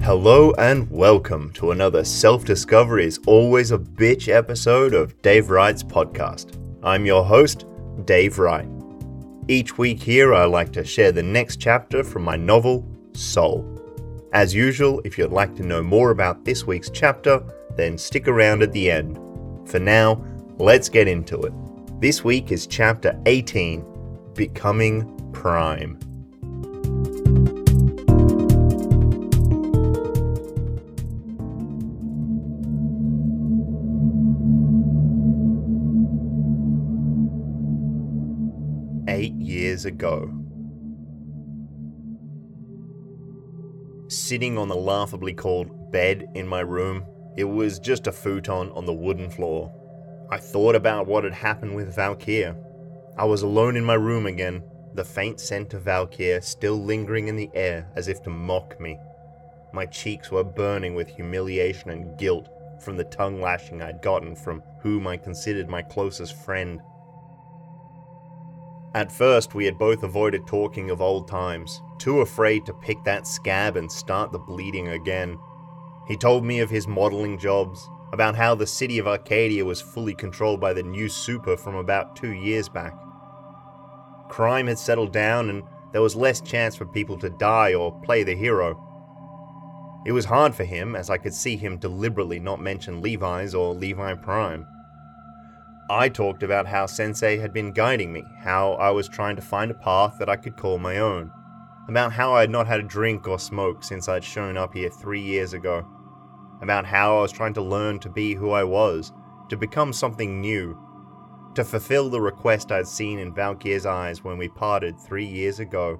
Hello and welcome to another Self-Discovery is Always a Bitch episode of Dave Wright's podcast. I'm your host, Dave Wright. Each week here I like to share the next chapter from my novel, Soul. As usual, if you'd like to know more about this week's chapter, then stick around at the end. For now, let's get into it. This week is chapter 18, Becoming Prime. Years ago. Sitting on the laughably called bed in my room, it was just a futon on the wooden floor. I thought about what had happened with Valkyr. I was alone in my room again, the faint scent of Valkyr still lingering in the air as if to mock me. My cheeks were burning with humiliation and guilt from the tongue lashing I'd gotten from whom I considered my closest friend. At first, we had both avoided talking of old times, too afraid to pick that scab and start the bleeding again. He told me of his modeling jobs, about how the city of Arcadia was fully controlled by the new super from about 2 years back. Crime had settled down and there was less chance for people to die or play the hero. It was hard for him, as I could see him deliberately not mention Levi's or Levi Prime. I talked about how Sensei had been guiding me, how I was trying to find a path that I could call my own, about how I had not had a drink or smoke since I'd shown up here 3 years ago, about how I was trying to learn to be who I was, to become something new, to fulfill the request I'd seen in Valkyr's eyes when we parted 3 years ago.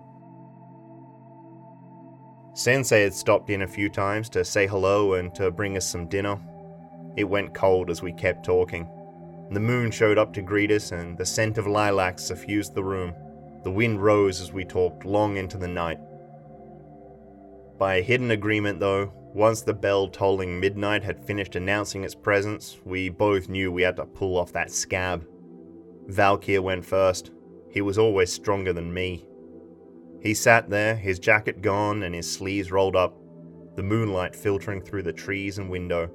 Sensei had stopped in a few times to say hello and to bring us some dinner. It went cold as we kept talking. The moon showed up to greet us and the scent of lilacs suffused the room. The wind rose as we talked long into the night. By a hidden agreement though, once the bell tolling midnight had finished announcing its presence, we both knew we had to pull off that scab. Valkyr went first. He was always stronger than me. He sat there, his jacket gone and his sleeves rolled up, the moonlight filtering through the trees and window.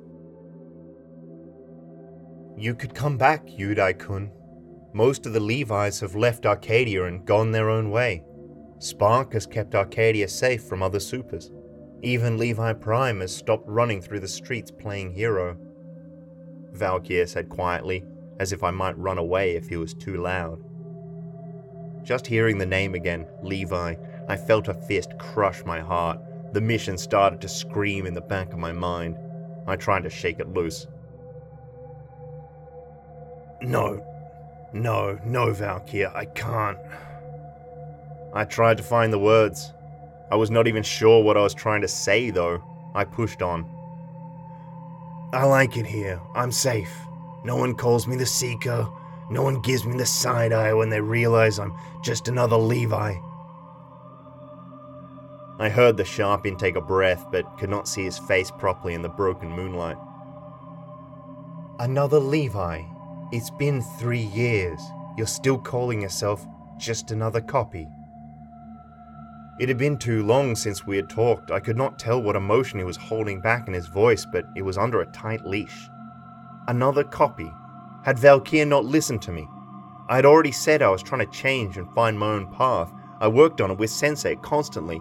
You could come back, Yudai-kun. Most of the Levi's have left Arcadia and gone their own way. Spark has kept Arcadia safe from other supers. Even Levi Prime has stopped running through the streets playing hero. Valkyr said quietly, as if I might run away if he was too loud. Just hearing the name again, Levi, I felt a fist crush my heart. The mission started to scream in the back of my mind. I tried to shake it loose. No, Valkyr, I can't. I tried to find the words. I was not even sure what I was trying to say, though. I pushed on. I like it here. I'm safe. No one calls me the Seeker. No one gives me the side eye when they realize I'm just another Levi. I heard the sharp intake of breath, but could not see his face properly in the broken moonlight. Another Levi? It's been 3 years. You're still calling yourself just another copy. It had been too long since we had talked. I could not tell what emotion he was holding back in his voice, but it was under a tight leash. Another copy. Had Valkyr not listened to me? I had already said I was trying to change and find my own path. I worked on it with Sensei constantly.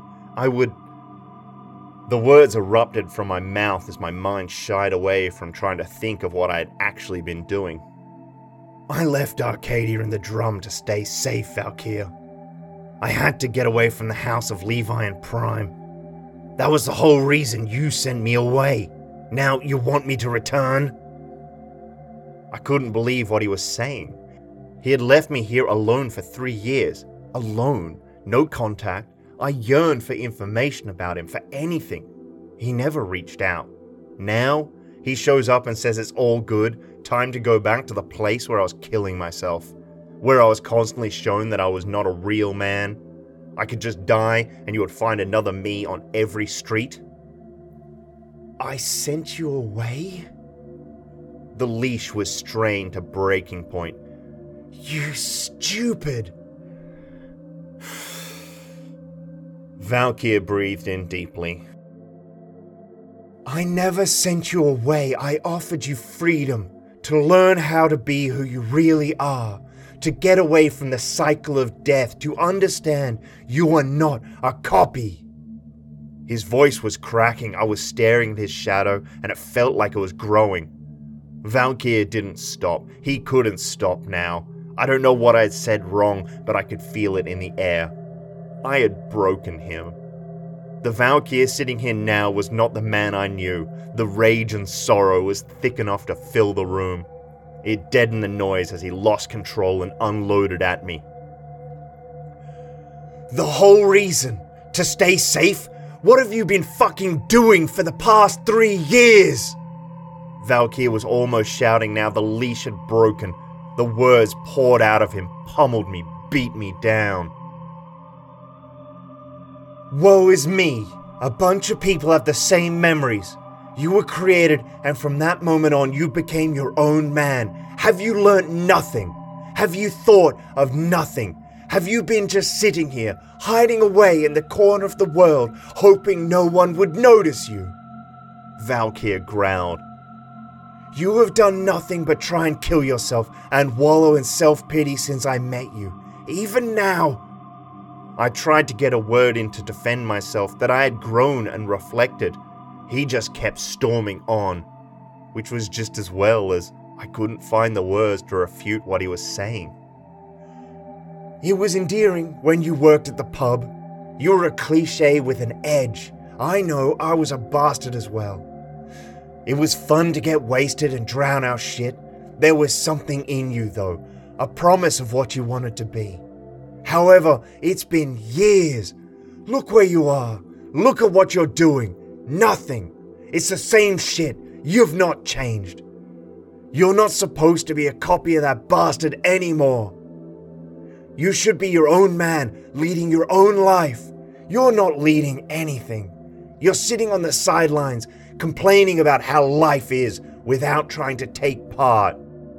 The words erupted from my mouth as my mind shied away from trying to think of what I had actually been doing. I left Arcadia and the drum to stay safe, Valkyr. I had to get away from the house of Levi and Prime. That was the whole reason you sent me away. Now you want me to return? I couldn't believe what he was saying. He had left me here alone for 3 years. Alone. No contact. I yearned for information about him, for anything. He never reached out. Now, he shows up and says it's all good. Time to go back to the place where I was killing myself, where I was constantly shown that I was not a real man. I could just die and you would find another me on every street. I sent you away? The leash was strained to breaking point. You stupid! Valkyr breathed in deeply. I never sent you away. I offered you freedom to learn how to be who you really are, to get away from the cycle of death, to understand you are not a copy. His voice was cracking. I was staring at his shadow, and it felt like it was growing. Valkyr didn't stop. He couldn't stop now. I don't know what I had said wrong, but I could feel it in the air. I had broken him. The Valkyr sitting here now was not the man I knew. The rage and sorrow was thick enough to fill the room. It deadened the noise as he lost control and unloaded at me. The whole reason? To stay safe? What have you been fucking doing for the past 3 years? Valkyr was almost shouting now. The leash had broken. The words poured out of him, pummeled me, beat me down. Woe is me. A bunch of people have the same memories. You were created, and from that moment on, you became your own man. Have you learnt nothing? Have you thought of nothing? Have you been just sitting here, hiding away in the corner of the world, hoping no one would notice you? Valkyr growled. You have done nothing but try and kill yourself and wallow in self-pity since I met you. Even now. I tried to get a word in to defend myself, that I had grown and reflected. He just kept storming on, which was just as well, as I couldn't find the words to refute what he was saying. It was endearing when you worked at the pub. You were a cliche with an edge. I know, I was a bastard as well. It was fun to get wasted and drown our shit. There was something in you though, a promise of what you wanted to be. However, it's been years. Look where you are. Look at what you're doing. Nothing. It's the same shit. You've not changed. You're not supposed to be a copy of that bastard anymore. You should be your own man, leading your own life. You're not leading anything. You're sitting on the sidelines, complaining about how life is without trying to take part.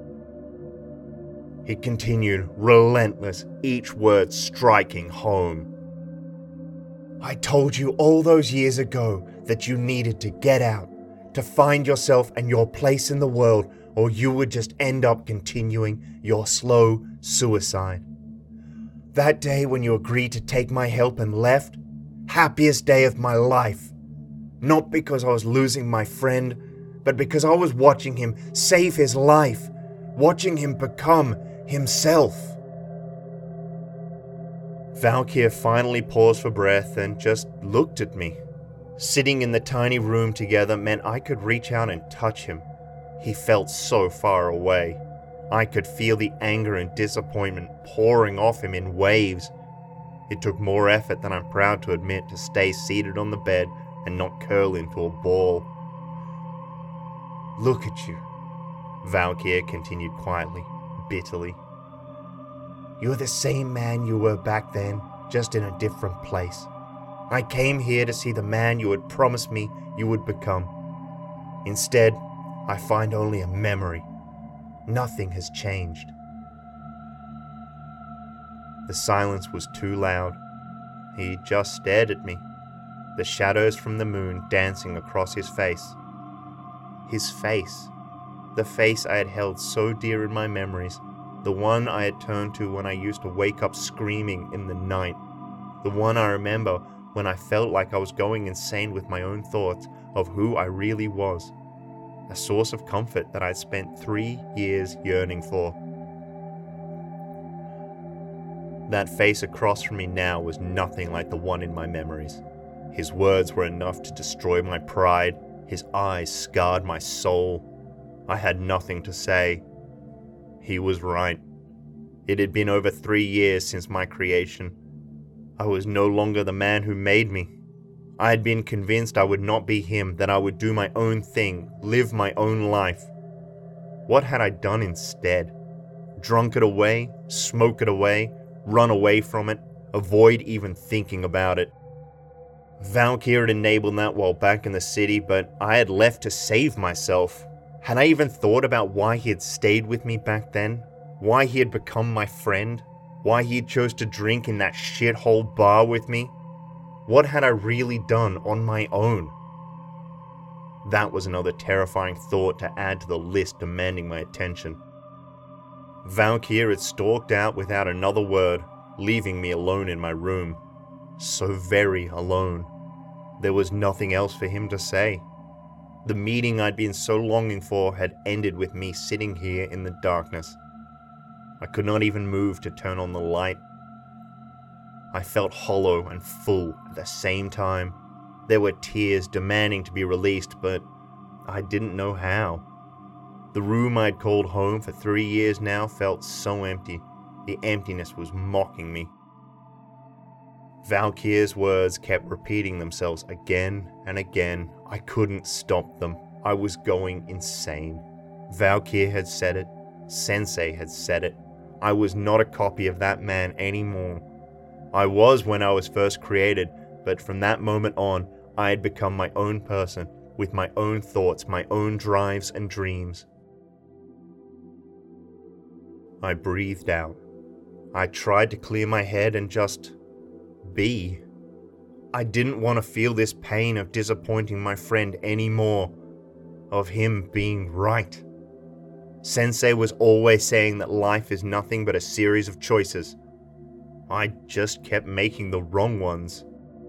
He continued, relentless, each word striking home. I told you all those years ago that you needed to get out, to find yourself and your place in the world, or you would just end up continuing your slow suicide. That day when you agreed to take my help and left, happiest day of my life. Not because I was losing my friend, but because I was watching him save his life, watching him become himself. Valkyr finally paused for breath and just looked at me. Sitting in the tiny room together meant I could reach out and touch him. He felt so far away. I could feel the anger and disappointment pouring off him in waves. It took more effort than I'm proud to admit to stay seated on the bed and not curl into a ball. Look at you, Valkyr continued quietly, bitterly. You're the same man you were back then, just in a different place. I came here to see the man you had promised me you would become. Instead, I find only a memory. Nothing has changed. The silence was too loud. He just stared at me, the shadows from the moon dancing across his face. His face, the face I had held so dear in my memories, the one I had turned to when I used to wake up screaming in the night, the one I remember when I felt like I was going insane with my own thoughts of who I really was, a source of comfort that I'd spent 3 years yearning for. That face across from me now was nothing like the one in my memories. His words were enough to destroy my pride. His eyes scarred my soul. I had nothing to say. He was right. It had been over 3 years since my creation. I was no longer the man who made me. I had been convinced I would not be him, that I would do my own thing, live my own life. What had I done instead? Drunk it away, smoke it away, run away from it, avoid even thinking about it. Valkyr had enabled that while back in the city, but I had left to save myself. Had I even thought about why he had stayed with me back then? Why he had become my friend? Why he had chose to drink in that shithole bar with me? What had I really done on my own? That was another terrifying thought to add to the list demanding my attention. Valkyr had stalked out without another word, leaving me alone in my room. So very alone. There was nothing else for him to say. The meeting I'd been so longing for had ended with me sitting here in the darkness. I could not even move to turn on the light. I felt hollow and full at the same time. There were tears demanding to be released, but I didn't know how. The room I'd called home for 3 years now felt so empty. The emptiness was mocking me. Valkyr's words kept repeating themselves again and again. I couldn't stop them. I was going insane. Valkyr had said it. Sensei had said it. I was not a copy of that man anymore. I was when I was first created, but from that moment on, I had become my own person, with my own thoughts, my own drives and dreams. I breathed out. I tried to clear my head and just be. I didn't want to feel this pain of disappointing my friend anymore, of him being right. Sensei was always saying that life is nothing but a series of choices. I just kept making the wrong ones.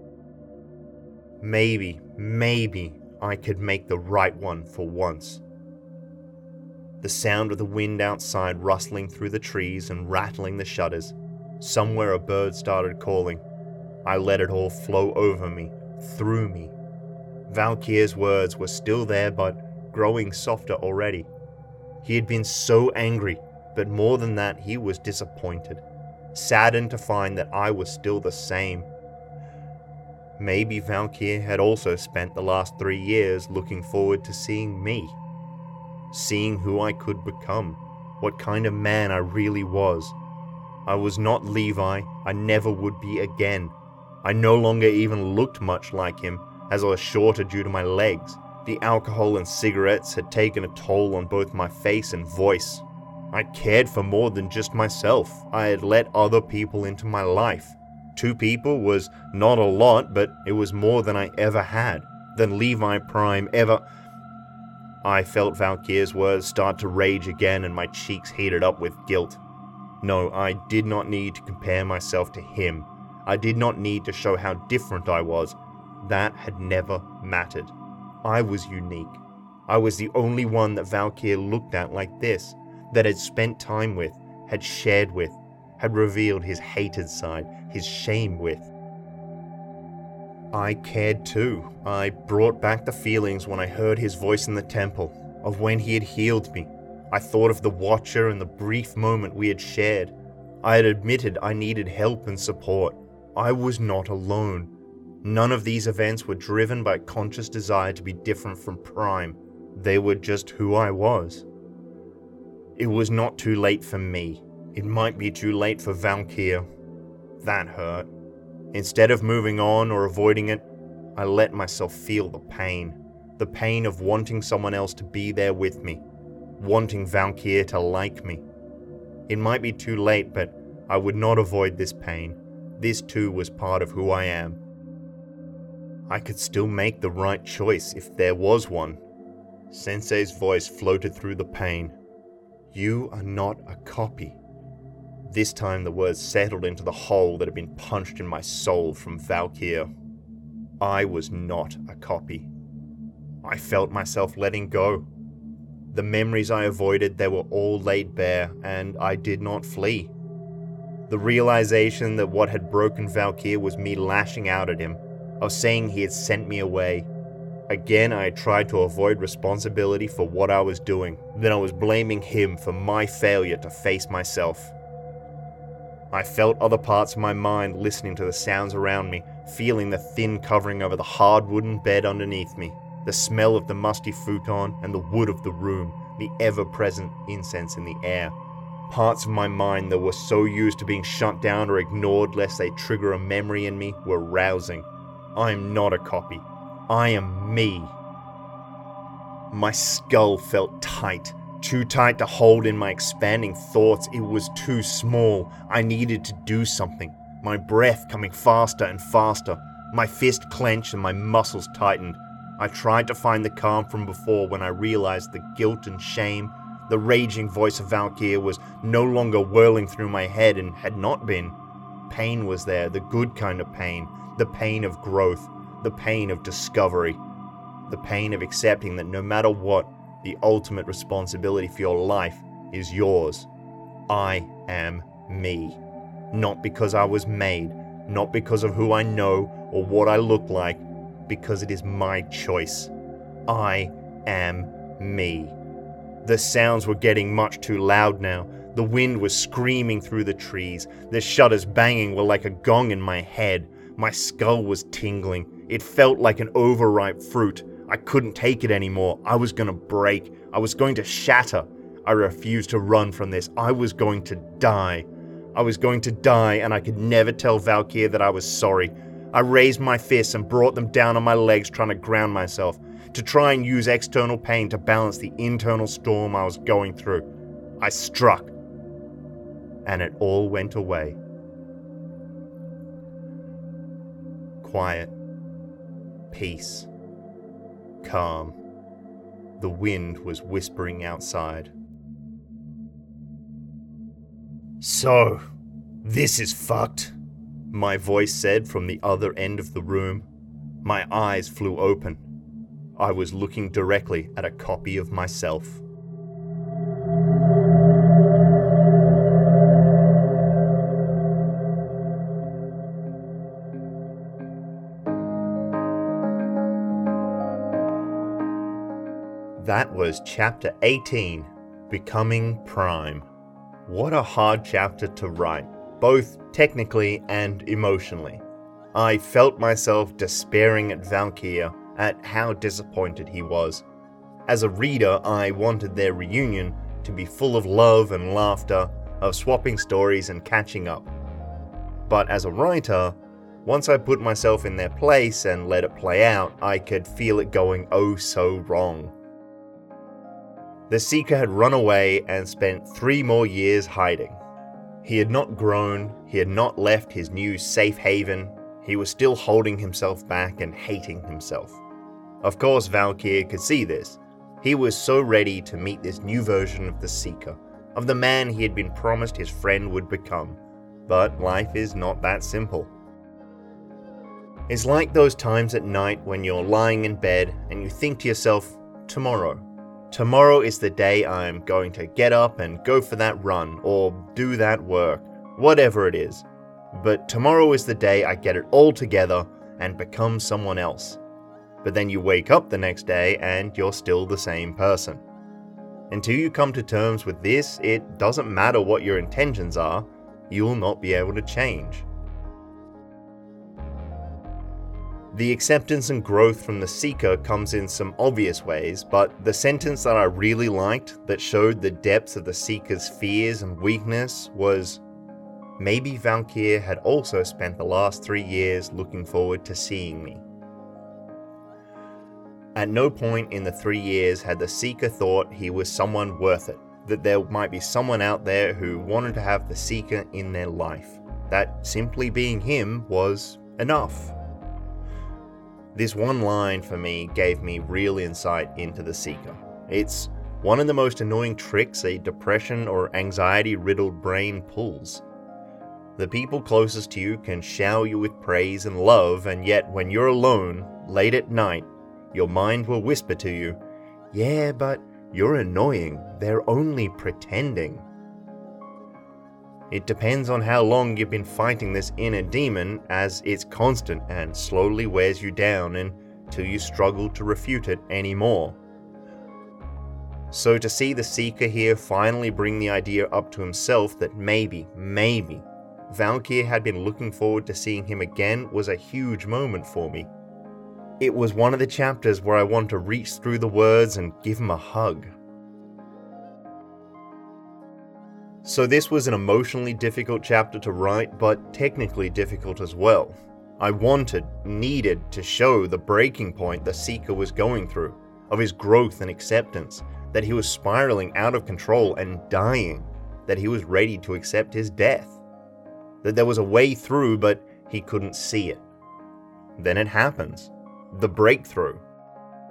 Maybe I could make the right one for once. The sound of the wind outside rustling through the trees and rattling the shutters. Somewhere a bird started calling. I let it all flow over me, through me. Valkyr's words were still there, but growing softer already. He had been so angry, but more than that, he was disappointed, saddened to find that I was still the same. Maybe Valkyr had also spent the last 3 years looking forward to seeing me, seeing who I could become, what kind of man I really was. I was not Levi, I never would be again. I no longer even looked much like him, as I was shorter due to my legs. The alcohol and cigarettes had taken a toll on both my face and voice. I cared for more than just myself. I had let other people into my life. 2 people was not a lot, but it was more than I ever had, than Levi Prime ever. I felt Valkyr's words start to rage again and my cheeks heated up with guilt. No, I did not need to compare myself to him. I did not need to show how different I was. That had never mattered. I was unique. I was the only one that Valkyr looked at like this, that had spent time with, had shared with, had revealed his hated side, his shame with. I cared too. I brought back the feelings when I heard his voice in the temple, of when he had healed me. I thought of the Watcher and the brief moment we had shared. I had admitted I needed help and support. I was not alone. None of these events were driven by a conscious desire to be different from Prime. They were just who I was. It was not too late for me. It might be too late for Valkyr. That hurt. Instead of moving on or avoiding it, I let myself feel the pain of wanting someone else to be there with me, wanting Valkyr to like me. It might be too late, but I would not avoid this pain. This too was part of who I am. I could still make the right choice if there was one. Sensei's voice floated through the pain. You are not a copy. This time the words settled into the hole that had been punched in my soul from Valkyr. I was not a copy. I felt myself letting go. The memories I avoided, they were all laid bare, and I did not flee. The realization that what had broken Valkyr was me lashing out at him, of saying he had sent me away. Again, I had tried to avoid responsibility for what I was doing. Then I was blaming him for my failure to face myself. I felt other parts of my mind listening to the sounds around me, feeling the thin covering over the hard wooden bed underneath me, the smell of the musty futon and the wood of the room, the ever-present incense in the air. Parts of my mind that were so used to being shut down or ignored lest they trigger a memory in me were rousing. I am not a copy. I am me. My skull felt tight, too tight to hold in my expanding thoughts. It was too small. I needed to do something. My breath coming faster and faster. My fist clenched and my muscles tightened. I tried to find the calm from before when I realized the guilt and shame. The raging voice of Valkyr was no longer whirling through my head and had not been. Pain was there, the good kind of pain, the pain of growth, the pain of discovery, the pain of accepting that no matter what, the ultimate responsibility for your life is yours. I am me. Not because I was made, not because of who I know or what I look like, because it is my choice. I am me. The sounds were getting much too loud now. The wind was screaming through the trees. The shutters banging were like a gong in my head. My skull was tingling. It felt like an overripe fruit. I couldn't take it anymore. I was going to break. I was going to shatter. I refused to run from this. I was going to die. I was going to die, and I could never tell Valkyr that I was sorry. I raised my fists and brought them down on my legs, trying to ground myself, to try and use external pain to balance the internal storm I was going through. I struck, and it all went away. Quiet. Peace. Calm. The wind was whispering outside. "So, this is fucked," my voice said from the other end of the room. My eyes flew open. I was looking directly at a copy of myself. That was Chapter 18, Becoming Prime. What a hard chapter to write, both technically and emotionally. I felt myself despairing at Valkyr, at how disappointed he was. As a reader, I wanted their reunion to be full of love and laughter, of swapping stories and catching up. But as a writer, once I put myself in their place and let it play out, I could feel it going oh so wrong. The Seeker had run away and spent 3 more years hiding. He had not grown, he had not left his new safe haven, he was still holding himself back and hating himself. Of course, Valkyr could see this. He was so ready to meet this new version of the Seeker, of the man he had been promised his friend would become. But life is not that simple. It's like those times at night when you're lying in bed and you think to yourself, Tomorrow is the day I'm going to get up and go for that run, or do that work, whatever it is. But tomorrow is the day I get it all together and become someone else. But then you wake up the next day and you're still the same person. Until you come to terms with this, it doesn't matter what your intentions are, you'll not be able to change. The acceptance and growth from the Seeker comes in some obvious ways, but the sentence that I really liked that showed the depths of the Seeker's fears and weakness was, maybe Valkyr had also spent the last 3 years looking forward to seeing me. At no point in the 3 years had the Seeker thought he was someone worth it, that there might be someone out there who wanted to have the Seeker in their life, that simply being him was enough. This one line for me gave me real insight into the Seeker. It's one of the most annoying tricks a depression or anxiety-riddled brain pulls. The people closest to you can shower you with praise and love, and yet when you're alone, late at night, your mind will whisper to you, "Yeah, but you're annoying, they're only pretending." It depends on how long you've been fighting this inner demon, as it's constant and slowly wears you down until you struggle to refute it anymore. So to see the Seeker here finally bring the idea up to himself that maybe, Valkyr had been looking forward to seeing him again was a huge moment for me. It was one of the chapters where I want to reach through the words and give him a hug. So this was an emotionally difficult chapter to write, but technically difficult as well. I needed to show the breaking point the Seeker was going through, of his growth and acceptance, that he was spiraling out of control and dying, that he was ready to accept his death, that there was a way through but he couldn't see it. Then it happens. The breakthrough.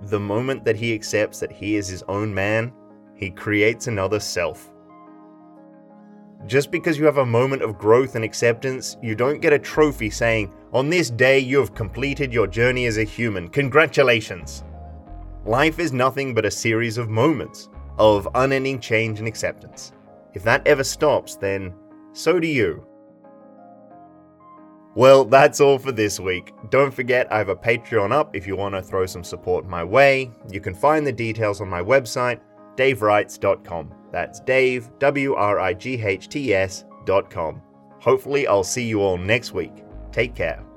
The moment that he accepts that he is his own man, he creates another self. Just because you have a moment of growth and acceptance, you don't get a trophy saying, "On this day you have completed your journey as a human. Congratulations!" Life is nothing but a series of moments of unending change and acceptance. If that ever stops, then so do you. Well, that's all for this week. Don't forget I have a Patreon up if you want to throw some support my way. You can find the details on my website, davewrights.com. That's Dave, WRIGHTS.com. Hopefully I'll see you all next week. Take care.